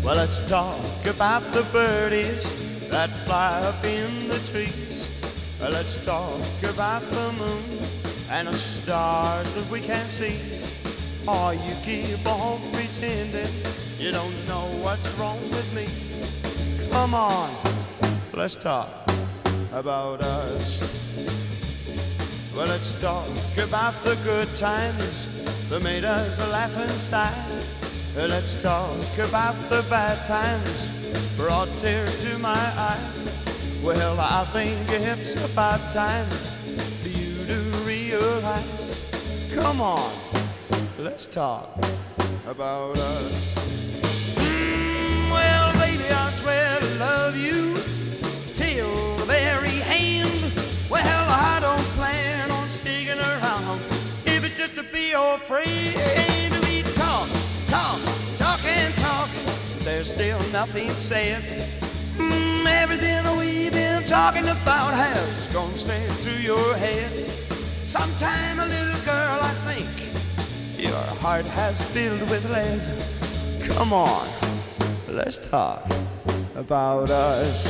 Well, let's talk about the birdies that fly up in the trees. Well, let's talk about the moon and the stars that we can't see. Oh, you keep on pretending you don't know what's wrong with me. Come on, let's talk about us. Well, let's talk about the good times that made us laugh and sigh. Let's talk about the bad times brought tears to my eye. Well, I think it's about time for you to realize. Come on, let's talk about us. Well, baby, I swear to love you till the very end. Well, I don't plan on sticking around if it's just to be your friend. We talk, talk and talk. There's still nothing said. Everything we've been talking about has gone straight through your head. Sometime, a little girl, I think your heart has filled with lead. Come on, let's talk about us.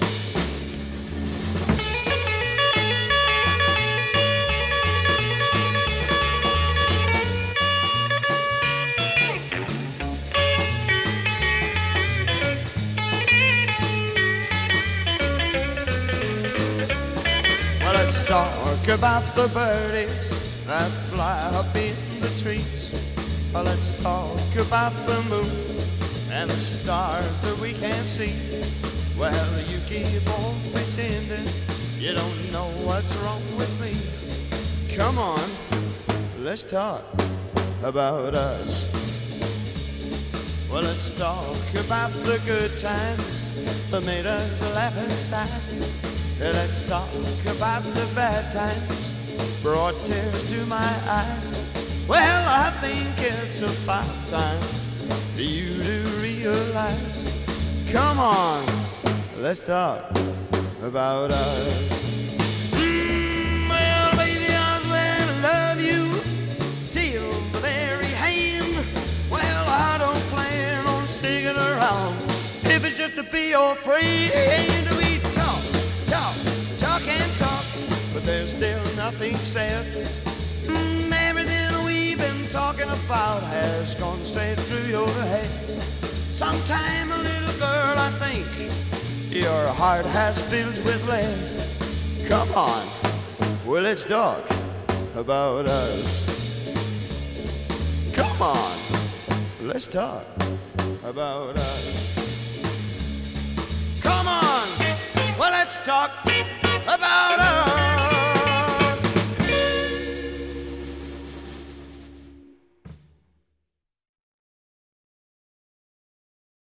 Let's talk about the birdies that fly up in the trees. Let's talk about the moon and the stars that we can't see. Well, you keep on pretending you don't know what's wrong with me. Come on, let's talk about us. Well, let's talk about the good times that made us laugh and sigh. Let's talk about the bad times brought tears to my eye. Well, I think it's about time for you to realize. Come on, let's talk about us. Well, baby, I swear to love you till the very end. Well, I don't plan on sticking around if it's just to be your friend. We talk and talk, but there's still nothing said. Everything we've been talking about has gone straight through your head. Sometime, a little girl, I think your heart has filled with lead. Come on, well, let's talk about us. Come on, let's talk about us. Come on, well, let's talk